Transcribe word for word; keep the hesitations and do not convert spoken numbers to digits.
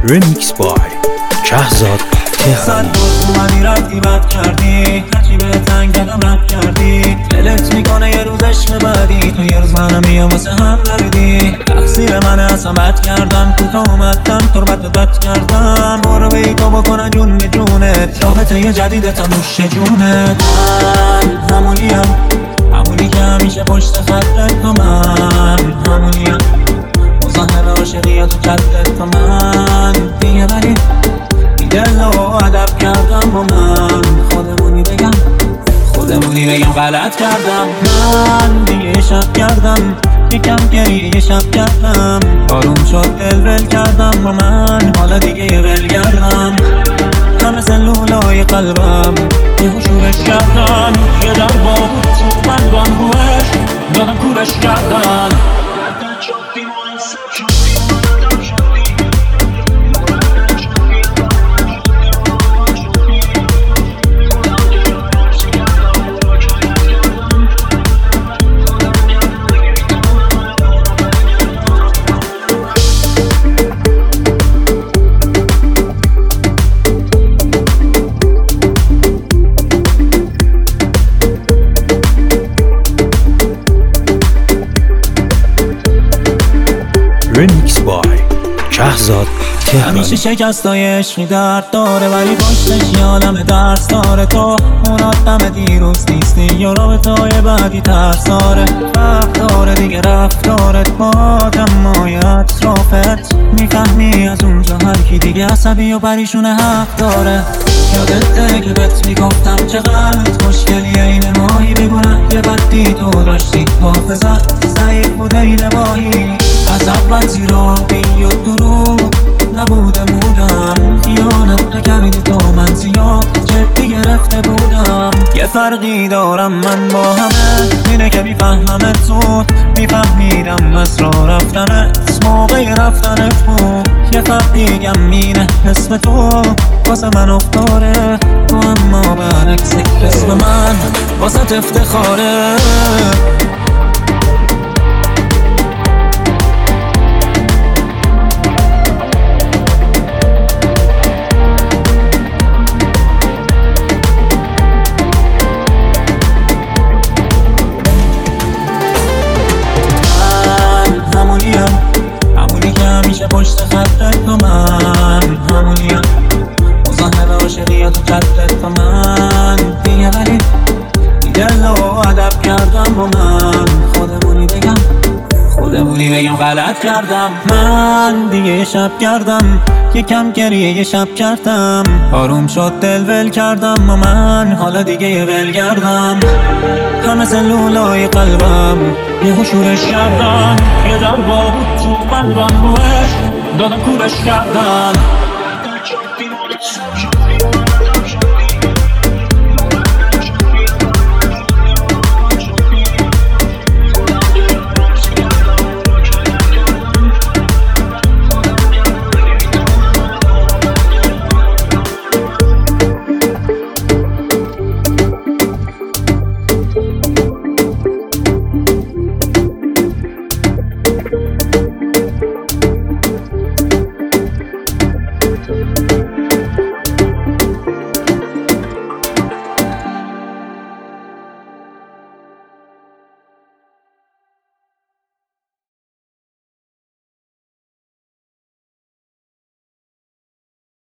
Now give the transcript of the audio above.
Remix by شهزاد صد بود اومدی رفتی بد کردی، هرچی به تنگ کردم رد کردی. دلت میکنه یه روز عشق بعدی، تو یه روز منم میام واسه هم نردی. تقصیر منه اصلا بد کردم، کوتا اومدم تربت رو بد کردم. برو بی تو بکنه جون به جونت، رابطه یه جدیدت هم نوش جونت. من همونیم همونی که همیشه پشت خطت، تو من همونیم مظاهر عاشقیت و جدت، تو من دیگه ولی دل و ادب کردم با من. خودمونی بگم خودمونی بگم غلط کردم. من دیگه شب کردم، یکم گریه یه شب کردم. آروم شد دل ول کردم با من، حالا دیگه یه ول کردم. همه سلولای قلبم یه شورش کردن، یه در با تو بندان روش دادم کورش کردن. Remix by شهزاد همیشه شکستای عشقی درد داره، ولی پشتش یه عالم درس داره. تو اون آدم دیروز نیستی، یا رابطه‌های بعدی ترس داره. حق داره دیگه رفتارت با آدمای اطرافت، میفهمی از اونجا هر کی دیگه عصبی و پریشونه حق داره. یادته که بهت میگفتم چقدر خوشگلیه این ماهی، بگونه یه بدی تو داشتی، حافظت ضعیف بوده این ماهی. از اول زیرابی و دروغ نبوده بودم، خیانت نکردی تو، من زیاد جدی گرفته بودم. یه فرقی دارم من با همه، اینه که میفهممت زود، میفهمیدم اسرار رفتنت موقع رفتنت بود. یه فرق دیگم مینه اسم تو واسه من افتاره، تو اما برعکس اسم من واسه افتخاره. پشت خطت، تو من همونیم مظاهر عاشقیت و جدت، تو من دیگه ولی دل و ادب کردم با من. خودمونی بگم خودمونی بگم غلط کردم. من دیگه شب کردم، یکم گریه یه شب کردم. آروم شد دل ول کردم با من، حالا دیگه یه ول کردم. همه سلولای قلبم یه شورش کردن، یه در با تو بندان روش دادم کورش کردن.